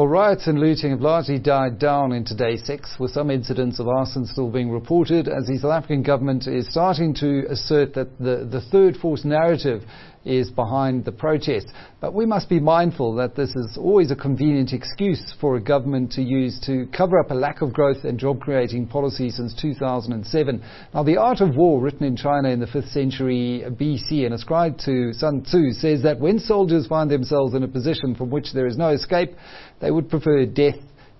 Well, riots and looting have largely died down into day 6, with some incidents of arson still being reported, as the South African government is starting to assert that the third force narrative is behind the protest. But we must be mindful that this is always a convenient excuse for a government to use to cover up a lack of growth and job-creating policy since 2007. Now, The Art of War, written in China in the 5th century BC and ascribed to Sun Tzu, says that when soldiers find themselves in a position from which there is no escape, they would prefer death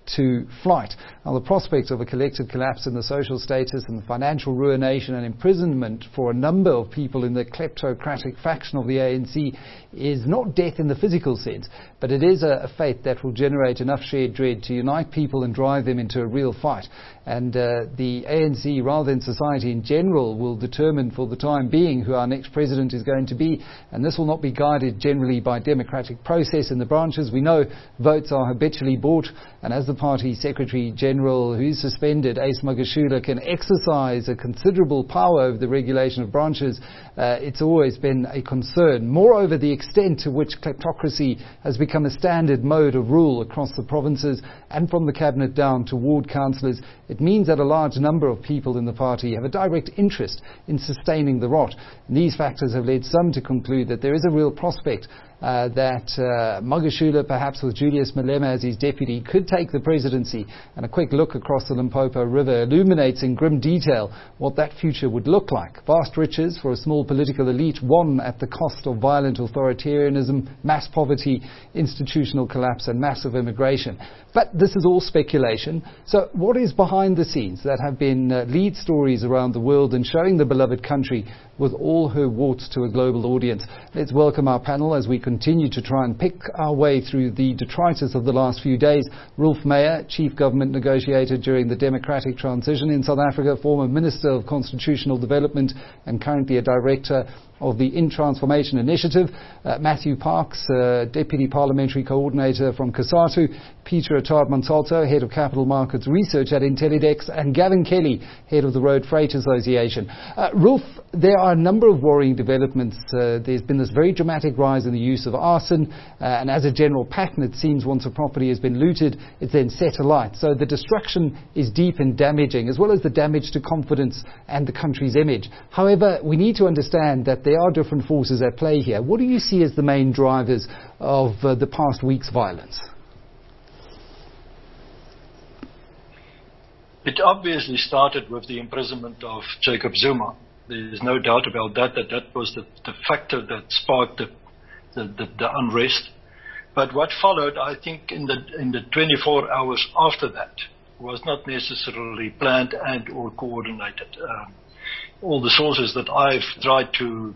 to flight. Now, the prospect of a collective collapse in the social status and the financial ruination and imprisonment for a number of people in the kleptocratic faction of the ANC is not death in the physical sense, but it is a fate that will generate enough shared dread to unite people and drive them into a real fight. And the ANC, rather than society in general, will determine for the time being who our next president is going to be, and this will not be guided generally by democratic process in the branches. We know votes are habitually bought, and as the party Secretary General, who is suspended, Ace Magashule, can exercise a considerable power over the regulation of branches, it's always been a concern. Moreover, the extent to which kleptocracy has become a standard mode of rule across the provinces and from the cabinet down to ward councillors, it means that a large number of people in the party have a direct interest in sustaining the rot. And these factors have led some to conclude that there is a real prospect that Magashule, perhaps with Julius Malema as his deputy, could take the presidency. And a quick look across the Limpopo River illuminates in grim detail what that future would look like. Vast riches for a small political elite, won at the cost of violent authoritarianism, mass poverty, institutional collapse and massive immigration. But this is all speculation. So what is behind the scenes that have been lead stories around the world and showing the beloved country with all her warts to a global audience? Let's welcome our panel as we continue to try and pick our way through the detritus of the last few days. Rolf Meyer, Chief Government Negotiator during the democratic transition in South Africa, former Minister of Constitutional Development and currently a Director of the In Transformation Initiative. Matthew Parks, Deputy Parliamentary Coordinator from COSATU. Peter Attard-Montalto, Head of Capital Markets Research at Intellidex, and Gavin Kelly, Head of the Road Freight Association. Rolf, there are a number of worrying developments. There's been this very dramatic rise in the use of arson, and as a general pattern, it seems once a property has been looted, it's then set alight. So the destruction is deep and damaging, as well as the damage to confidence and the country's image. However, we need to understand that there are different forces at play here. What do you see as the main drivers of the past week's violence? It obviously started with the imprisonment of Jacob Zuma. There's no doubt about that was the factor that sparked the unrest. But what followed, I think, in the 24 hours after that was not necessarily planned and or coordinated. All the sources that I've tried to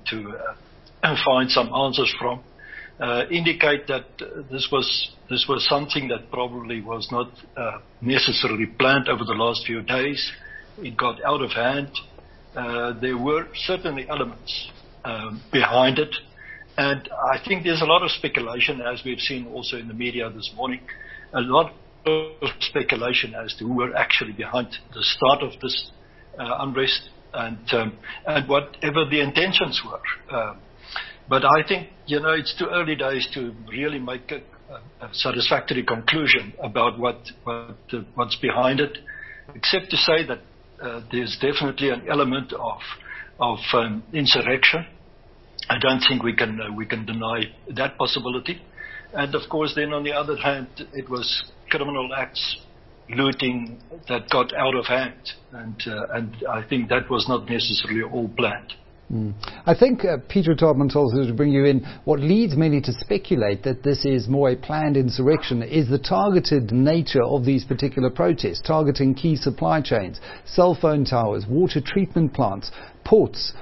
find some answers from indicate that this was something that probably was not necessarily planned over the last few days. It got out of hand. There were certainly elements behind it, and I think there's a lot of speculation, as we've seen also in the media this morning, a lot of speculation as to who were actually behind the start of this unrest and whatever the intentions were. But I think, it's too early days to really make a satisfactory conclusion about what's behind it, except to say that there's definitely an element of insurrection. I don't think we can deny that possibility. And of course, then on the other hand, it was criminal acts, looting that got out of hand, and I think that was not necessarily all planned. I think, Peter Attard-Montalto, to bring you in, what leads many to speculate that this is more a planned insurrection is the targeted nature of these particular protests, targeting key supply chains, cell phone towers, water treatment plants, ports,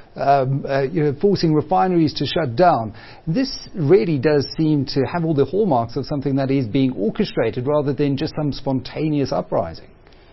forcing refineries to shut down. This really does seem to have all the hallmarks of something that is being orchestrated rather than just some spontaneous uprising.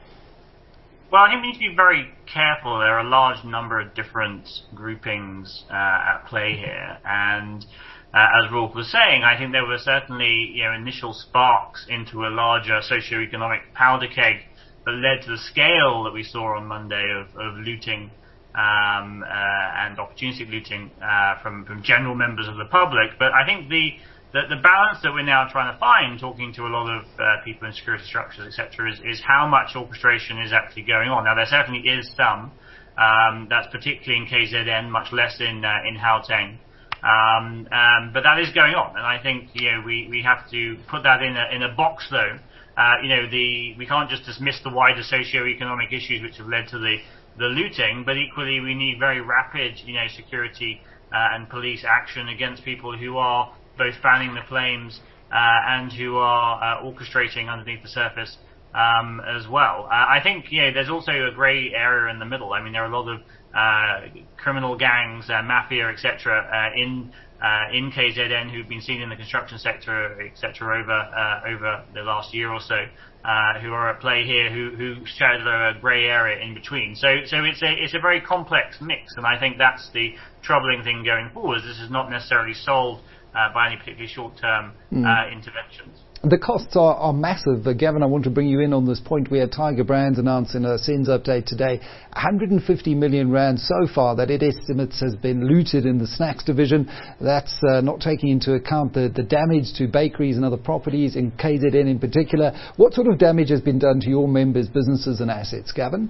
Well, I think we need to be very careful. There are a large number of different groupings at play here, and as Rolf was saying, I think there were certainly initial sparks into a larger socio-economic powder keg that led to the scale that we saw on Monday of looting and opportunistic looting from general members of the public. But I think the the balance that we're now trying to find, talking to a lot of people in security structures, etc., is how much orchestration is actually going on. Now, there certainly is some. That's particularly in KZN, much less in Gauteng. But that is going on, and I think we have to put that in a box, though. We can't just dismiss the wider socio-economic issues which have led to the looting, but equally we need very rapid, security and police action against people who are both fanning the flames and who are orchestrating underneath the surface as well. I think there's also a grey area in the middle. I mean, there are a lot of criminal gangs, mafia, etc., in KZN who've been seen in the construction sector, etc., over the last year or so, who are at play here, who shadow a grey area in between. So it's a very complex mix, and I think that's the troubling thing going forward. This is not necessarily solved by any particularly short-term interventions. The costs are massive. Gavin, I want to bring you in on this point. We had Tiger Brands announce in a SENS update today 150 million rand so far that it estimates has been looted in the snacks division. That's not taking into account the damage to bakeries and other properties in KZN in particular. What sort of damage has been done to your members' businesses and assets, Gavin?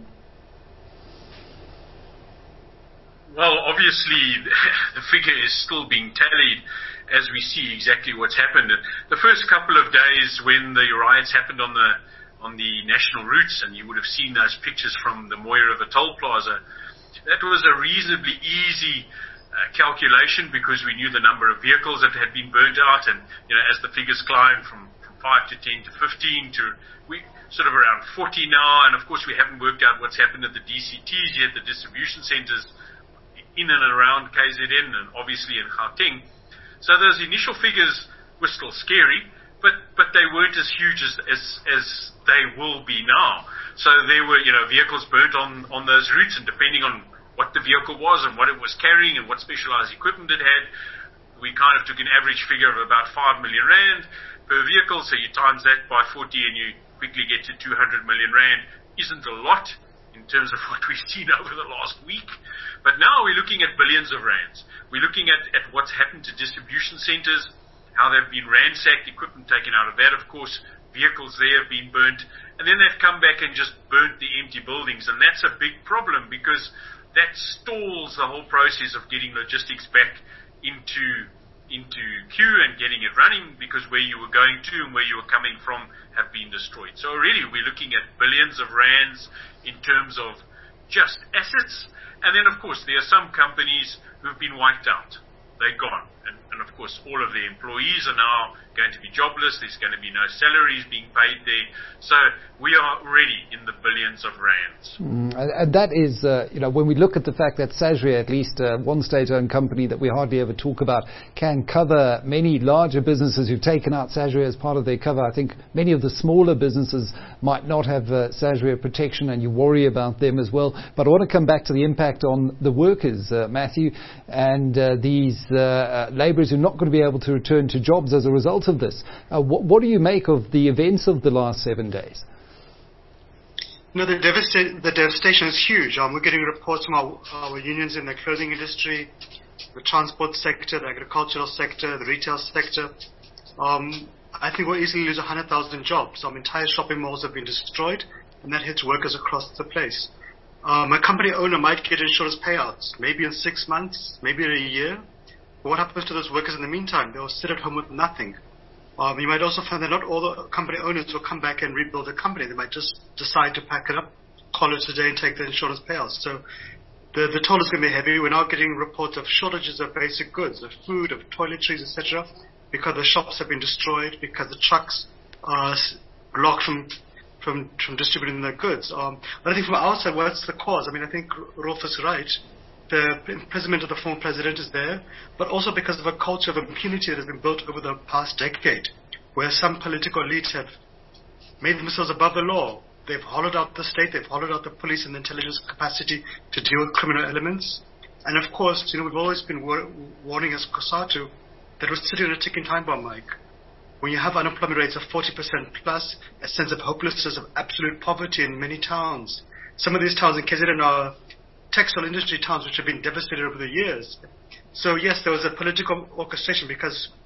Well, obviously, the figure is still being tallied as we see exactly what's happened. The first couple of days when the riots happened on the national routes, and you would have seen those pictures from the Mooi River Toll Plaza, that was a reasonably easy calculation because we knew the number of vehicles that had been burnt out, and as the figures climbed from 5 to 10 to 15 to we sort of around 40 now, and of course we haven't worked out what's happened at the DCTs yet, the distribution centres in and around KZN and obviously in Gauteng. So those initial figures were still scary, but they weren't as huge as they will be now. So there were vehicles burnt on those routes, and depending on what the vehicle was and what it was carrying and what specialised equipment it had, we kind of took an average figure of about 5 million rand per vehicle. So you times that by 40 and you quickly get to 200 million rand. Isn't a lot in terms of what we've seen over the last week. But now we're looking at billions of rands. We're looking at what's happened to distribution centres, how they've been ransacked, equipment taken out of that, of course, vehicles there have been burnt, and then they've come back and just burnt the empty buildings. And that's a big problem because that stalls the whole process of getting logistics back into queue and getting it running, because where you were going to and where you were coming from have been destroyed. So really we're looking at billions of rands in terms of just assets. And then, of course, there are some companies who've been wiped out. They're gone. And of course, all of the employees are now going to be jobless. There's going to be no salaries being paid there. So we are already in the billions of rands. And that is, when we look at the fact that Sasria, at least one state-owned company that we hardly ever talk about, can cover many larger businesses who've taken out Sasria as part of their cover. I think many of the smaller businesses might not have Sasria protection, and you worry about them as well. But I want to come back to the impact on the workers, Matthew, and these labourers who are not going to be able to return to jobs as a result of this. What do you make of the events of the last 7 days? The devastation is huge. We're getting reports from our unions in the clothing industry, the transport sector, the agricultural sector, the retail sector. I think we'll easily lose 100,000 jobs. Entire shopping malls have been destroyed, and that hits workers across the place. A company owner might get insurance payouts, maybe in 6 months, maybe in a year. But what happens to those workers in the meantime? They'll sit at home with nothing. You might also find that not all the company owners will come back and rebuild the company. They might just decide to pack it up, call it a day, and take the insurance payouts. So the toll is going to be heavy. We're now getting reports of shortages of basic goods, of food, of toiletries, etc., because the shops have been destroyed, because the trucks are blocked from distributing their goods. But I think from our side, what's the cause? I think Rolf is right. The imprisonment of the former president is there, but also because of a culture of impunity that has been built over the past decade, where some political elites have made themselves above the law. They've hollowed out the state, they've hollowed out the police and the intelligence capacity to deal with criminal elements. And of course, we've always been warning as COSATU that we're sitting on a ticking time bomb, Mike. When you have unemployment rates of 40% plus, a sense of hopelessness, of absolute poverty in many towns. Some of these towns in KZN are textile industry towns which have been devastated over the years. So yes, there was a political orchestration because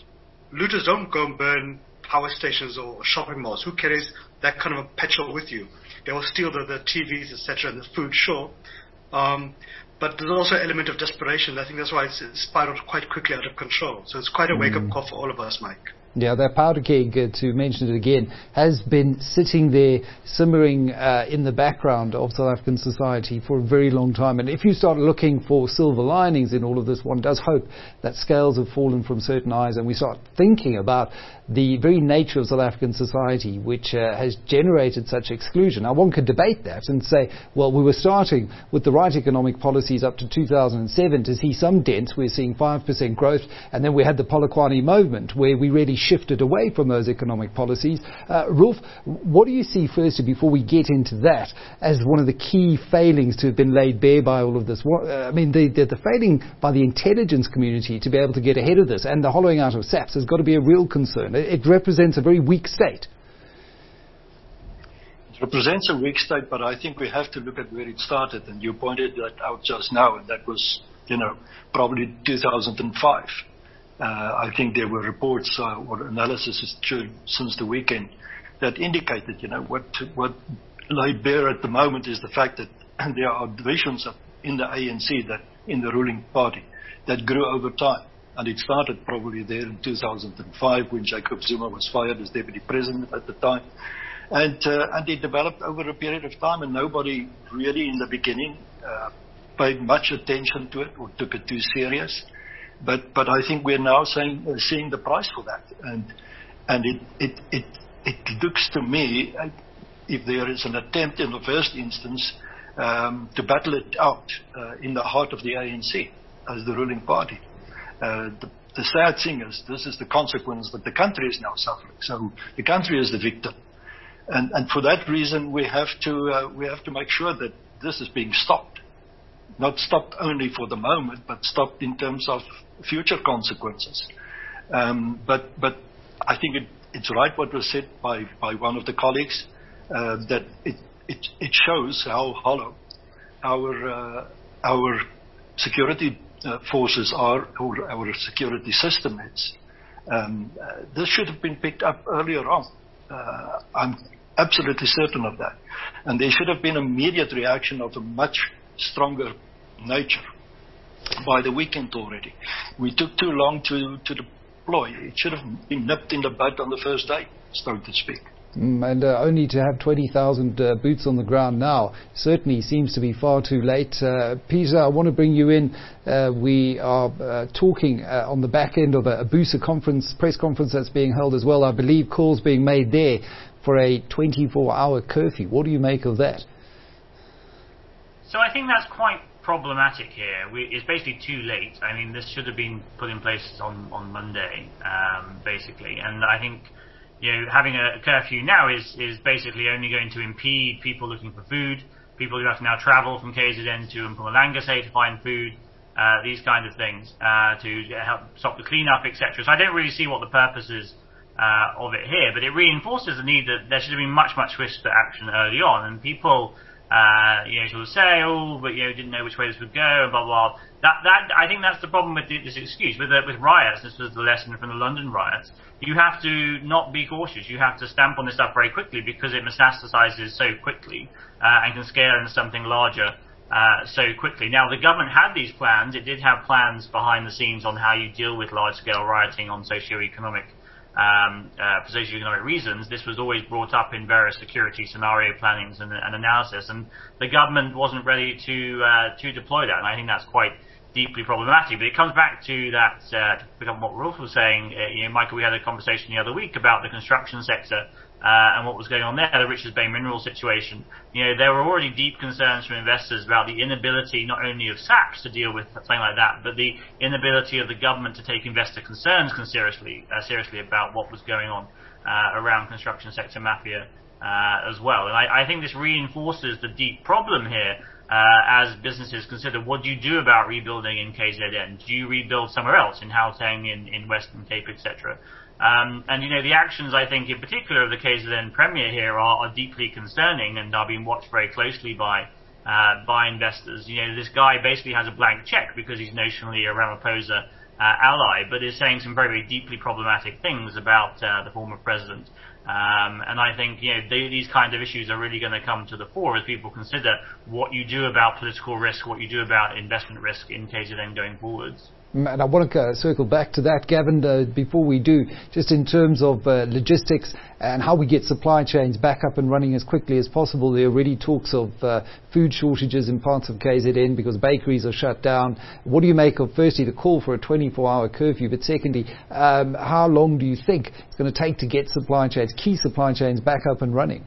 looters don't go and burn power stations or shopping malls. Who carries that kind of a petrol with you? They will steal the TVs, etc., and the food, sure. But there's also an element of desperation. I think that's why it's spiraled quite quickly out of control. So it's quite a wake-up call for all of us, Mike. Yeah, that powder keg, to mention it again, has been sitting there simmering in the background of South African society for a very long time. And if you start looking for silver linings in all of this, one does hope that scales have fallen from certain eyes and we start thinking about the very nature of South African society, which has generated such exclusion. Now, one could debate that and say, well, we were starting with the right economic policies up to 2007 to see some dent. We're seeing 5% growth, and then we had the Polokwane movement where we really shifted away from those economic policies. Rolf, what do you see firstly, before we get into that, as one of the key failings to have been laid bare by all of this? The failing by the intelligence community to be able to get ahead of this, and the hollowing out of SAPS has got to be a real concern. It represents a very weak state. It represents a weak state, but I think we have to look at where it started, and you pointed that out just now, and that was, probably 2005. I think there were reports or analysis since the weekend that indicated, what lay bare at the moment is the fact that there are divisions in the ANC, that in the ruling party, that grew over time. And it started probably there in 2005 when Jacob Zuma was fired as deputy president at the time. And it developed over a period of time, and nobody really in the beginning paid much attention to it or took it too serious. But I think we're now seeing the price for that. And it looks to me, if there is an attempt in the first instance to battle it out in the heart of the ANC as the ruling party. The sad thing is, this is the consequence that the country is now suffering. So the country is the victim, and for that reason, we have to make sure that this is being stopped, not stopped only for the moment, but stopped in terms of future consequences. But I think it's right what was said by one of the colleagues, that it shows how hollow our security forces are, or our security system is. This should have been picked up earlier on. I'm absolutely certain of that. And there should have been immediate reaction of a much stronger nature by the weekend already. We took too long to deploy. It should have been nipped in the bud on the first day, so to speak. And only to have 20,000 boots on the ground now certainly seems to be far too late. Peter, I want to bring you in. We are talking on the back end of a BUSA press conference that's being held as well. I believe calls being made there for a 24-hour curfew. What do you make of that? So I think that's quite problematic here. It's basically too late. I mean, this should have been put in place on Monday, basically. And I think having a curfew now is basically only going to impede people looking for food, people who have to now travel from KZN to Mpumalanga, say, to find food, these kind of things, to help stop the cleanup, etc. So I don't really see what the purpose is of it here, but it reinforces the need that there should have been much swifter action early on, and people sort of say, but didn't know which way this would go, and blah blah. That I think that's the problem with this excuse with riots. This was the lesson from the London riots. You have to not be cautious. You have to stamp on this stuff very quickly because it metastasizes so quickly and can scale into something larger so quickly. Now, the government had these plans. It did have plans behind the scenes on how you deal with large-scale rioting on socio-economic reasons. This was always brought up in various security scenario plannings and analysis, and the government wasn't ready to deploy that. And I think that's quite deeply problematic. But it comes back to that, to pick up what Rolf was saying, Michael, we had a conversation the other week about the construction sector and what was going on there, the Richards Bay mineral situation. There were already deep concerns from investors about the inability not only of SAPS to deal with something like that, but the inability of the government to take investor concerns seriously about what was going on around construction sector mafia as well. And I think this reinforces the deep problem here. As businesses consider, what do you do about rebuilding in KZN? Do you rebuild somewhere else, in Gauteng, in Western Cape, etc.? And the actions, I think, in particular of the KZN Premier here are deeply concerning and are being watched very closely by investors. This guy basically has a blank check because he's notionally a Ramaphosa ally, but is saying some very, very deeply problematic things about the former president. And I think these kind of issues are really going to come to the fore as people consider what you do about political risk, what you do about investment risk in KZN going forwards. And I want to circle back to that, Gavin, before we do, just in terms of logistics and how we get supply chains back up and running as quickly as possible. There are already talks of food shortages in parts of KZN because bakeries are shut down. What do you make of, firstly, the call for a 24-hour curfew, but secondly, how long do you think it's going to take to get supply chains, key supply chains, back up and running?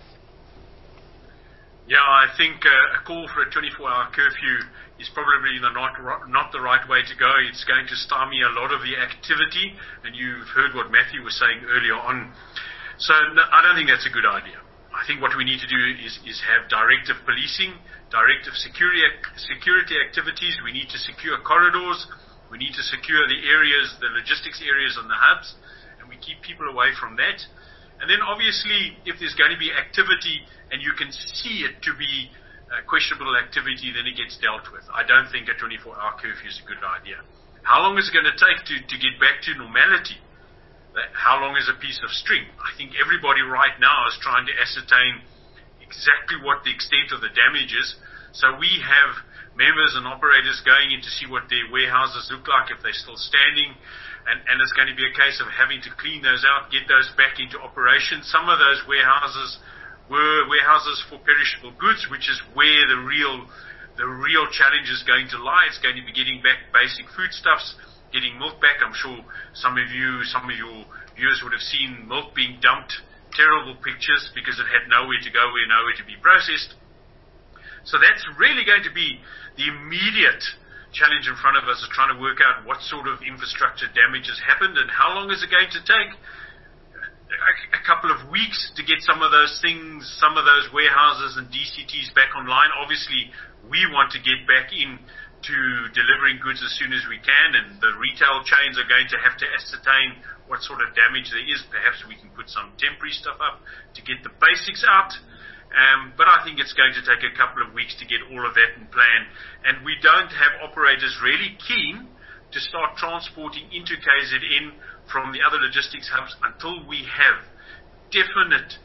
Yeah, I think a call for a 24-hour curfew is probably not the right way to go. It's going to stymie a lot of the activity, and you've heard what Matthew was saying earlier on. So no, I don't think that's a good idea. I think what we need to do is have directive policing, directive security activities. We need to secure corridors. We need to secure the areas, the logistics areas and the hubs, and we keep people away from that. And then obviously, if there's going to be activity and you can see it to be questionable activity, then it gets dealt with. I don't think a 24-hour curfew is a good idea. How long is it going to take to get back to normality? How long is a piece of string? I think everybody right now is trying to ascertain exactly what the extent of the damage is. So we have members and operators going in to see what their warehouses look like, if they're still standing. And it's going to be a case of having to clean those out, get those back into operation. Some of those warehouses were warehouses for perishable goods, which is where the real challenge is going to lie. It's going to be getting back basic foodstuffs, getting milk back. I'm sure some of your viewers would have seen milk being dumped, terrible pictures, because it had nowhere to go, nowhere to be processed. So that's really going to be the immediate challenge in front of us, is trying to work out what sort of infrastructure damage has happened and how long is it going to take. A couple of weeks to get some of those things, some of those warehouses and DCTs back online. Obviously, we want to get back in to delivering goods as soon as we can, and the retail chains are going to have to ascertain what sort of damage there is. Perhaps we can put some temporary stuff up to get the basics out. But I think it's going to take a couple of weeks to get all of that in plan. And we don't have operators really keen to start transporting into KZN from the other logistics hubs until we have definite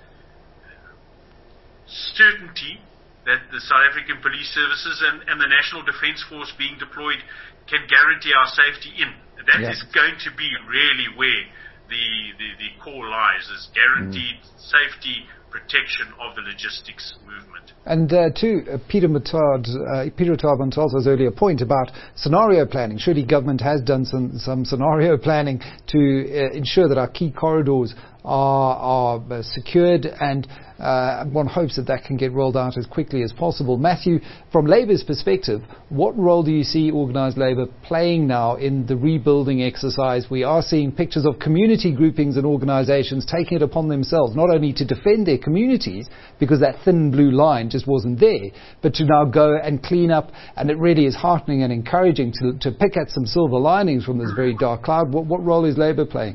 certainty that the South African Police Services and the National Defence Force being deployed can guarantee our safety in. That is going to be really where the core lies, is guaranteed safety, protection of the logistics movement. And to Peter Motard-Montalto's earlier point about scenario planning, surely government has done some scenario planning to ensure that our key corridors are secured, and one hopes that can get rolled out as quickly as possible. Matthew, from Labour's perspective, what role do you see organised Labour playing now in the rebuilding exercise? We are seeing pictures of community groupings and organisations taking it upon themselves not only to defend their communities, because that thin blue line just wasn't there, but to now go and clean up. And it really is heartening and encouraging to pick at some silver linings from this very dark cloud. What role is Labour playing?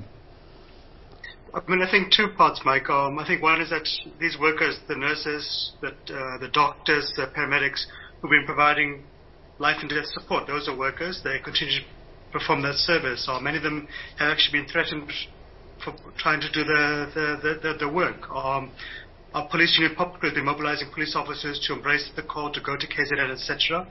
I mean, I think two parts, Mike. I think one is that these workers, the nurses, the doctors, the paramedics, who've been providing life and death support, those are workers. They continue to perform that service. Many of them have actually been threatened for trying to do the work. Our police union publicly has been mobilizing police officers to embrace the call to go to KZN, etc.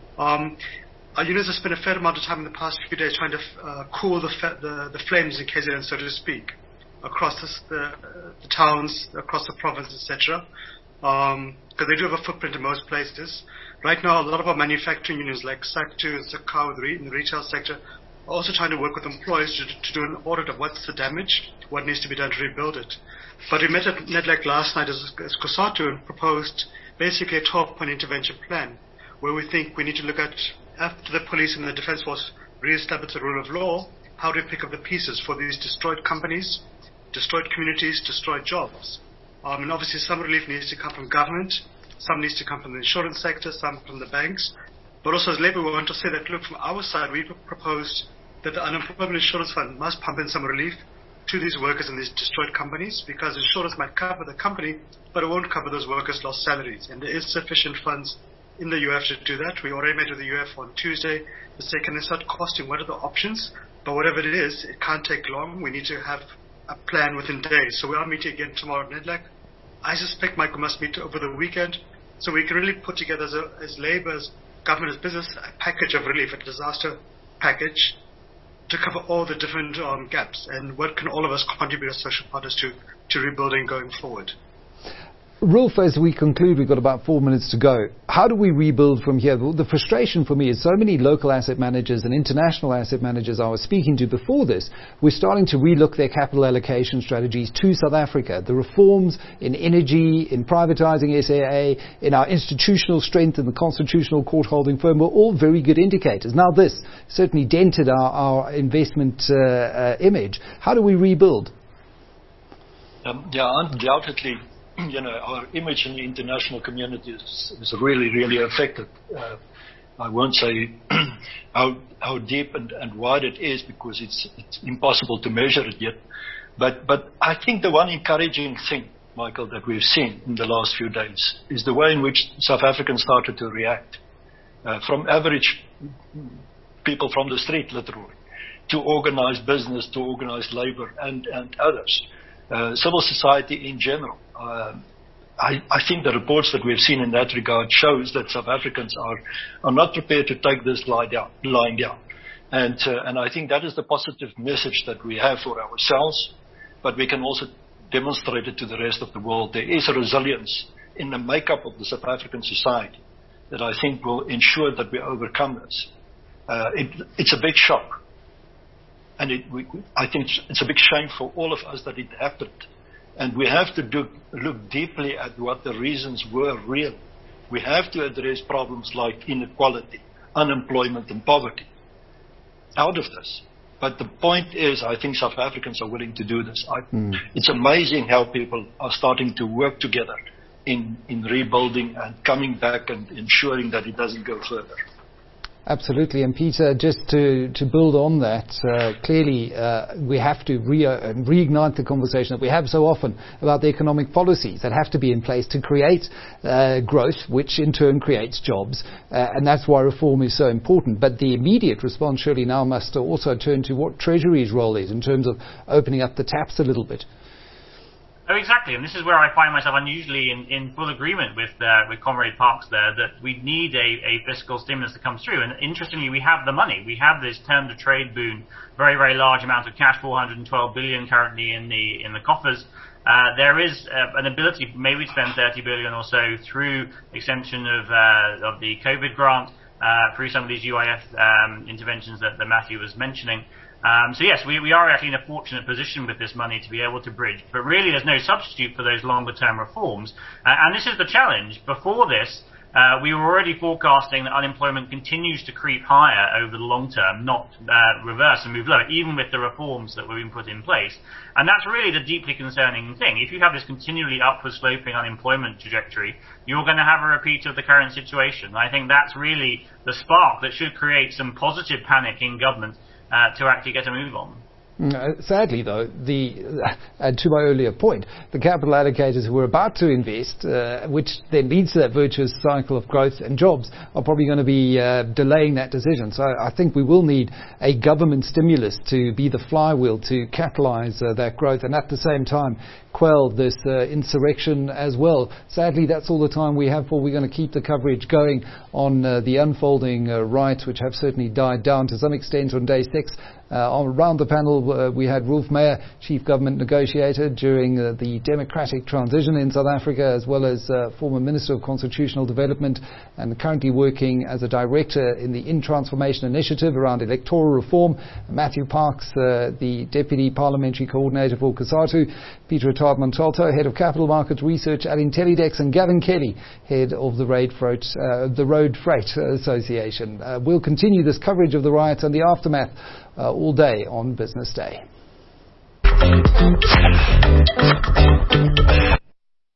Our unions have spent a fair amount of time in the past few days trying to cool the flames in KZN, so to speak, across the towns, across the province, etc. Because they do have a footprint in most places. Right now, a lot of our manufacturing unions like SACTU and SACAO in the retail sector are also trying to work with employers to do an audit of what's the damage, what needs to be done to rebuild it. But we met at NEDLAC last night as COSATU and proposed basically a 12-point intervention plan, where we think we need to look at, after the police and the defence force re-establish the rule of law, how do we pick up the pieces for these destroyed companies, destroyed communities, destroyed jobs. And obviously some relief needs to come from government, some needs to come from the insurance sector, some from the banks. But also as Labour, we want to say that, look, from our side, we proposed that the Unemployment Insurance Fund must pump in some relief to these workers and these destroyed companies, because insurance might cover the company, but it won't cover those workers' lost salaries. And there is sufficient funds in the UF to do that. We already met with the UF on Tuesday to say, can they start costing? What are the options? But whatever it is, it can't take long. We need to have a plan within days. So we are meeting again tomorrow at NEDLAC. I suspect Michael must meet over the weekend. So we can really put together as Labour, as government, as business, a package of relief, a disaster package to cover all the different gaps. And what can all of us contribute as social partners to rebuilding going forward? Rolf, as we conclude, we've got about 4 minutes to go. How do we rebuild from here? The frustration for me is so many local asset managers and international asset managers I was speaking to before this, we're starting to relook their capital allocation strategies to South Africa. The reforms in energy, in privatising SAA, in our institutional strength in the Constitutional Court holding firm were all very good indicators. Now this certainly dented our investment image. How do we rebuild? Undoubtedly. Our image in the international community is really, really affected. I won't say how deep and wide it is because it's impossible to measure it yet. But I think the one encouraging thing, Michael, that we've seen in the last few days is the way in which South Africans started to react. From average people from the street, literally, to organised business, to organised labour and others. Civil society in general. I think the reports that we've seen in that regard shows that South Africans are not prepared to take this lying down. And I think that is the positive message that we have for ourselves, but we can also demonstrate it to the rest of the world. There is a resilience in the makeup of the South African society that I think will ensure that we overcome this. It's a big shock. And I think it's a big shame for all of us that it happened. And we have to look deeply at what the reasons were real. We have to address problems like inequality, unemployment and poverty out of this. But the point is, I think South Africans are willing to do this. It's amazing how people are starting to work together in rebuilding and coming back and ensuring that it doesn't go further. Absolutely. And Peter, just to build on that, clearly we have to reignite the conversation that we have so often about the economic policies that have to be in place to create growth, which in turn creates jobs. And that's why reform is so important. But the immediate response surely now must also turn to what Treasury's role is in terms of opening up the taps a little bit. Oh, exactly, and this is where I find myself unusually in full agreement with Comrade Parks there, that we need a fiscal stimulus to come through. And interestingly, we have the money. We have this term to trade boon, very, very large amount of cash, 412 billion currently in the coffers. There is an ability maybe to spend 30 billion or so through extension of the COVID grant, through some of these UIF interventions that Matthew was mentioning. So yes, we are actually in a fortunate position with this money to be able to bridge. But really there's no substitute for those longer term reforms. And this is the challenge. Before this, we were already forecasting that unemployment continues to creep higher over the long term, not reverse and move lower, even with the reforms that were being put in place. And that's really the deeply concerning thing. If you have this continually upward sloping unemployment trajectory, you're going to have a repeat of the current situation. I think that's really the spark that should create some positive panic in government to actually get a move on. Sadly, though, and to my earlier point, the capital allocators who are about to invest, which then leads to that virtuous cycle of growth and jobs, are probably going to be delaying that decision. So I think we will need a government stimulus to be the flywheel to catalyse that growth and at the same time quell this insurrection as well. Sadly, that's all the time we have for. We're going to keep the coverage going on the unfolding riots, which have certainly died down to some extent on day 6. Around the panel, we had Rolf Meyer, Chief Government Negotiator during the democratic transition in South Africa, as well as former Minister of Constitutional Development and currently working as a Director in the In Transformation Initiative around electoral reform. Matthew Parks, the Deputy Parliamentary Coordinator for COSATU. Peter Attard-Montalto, Head of Capital Markets Research at Intellidex, and Gavin Kelly, Head of the Road Freight Association. We'll continue this coverage of the riots and the aftermath all day on Business Day.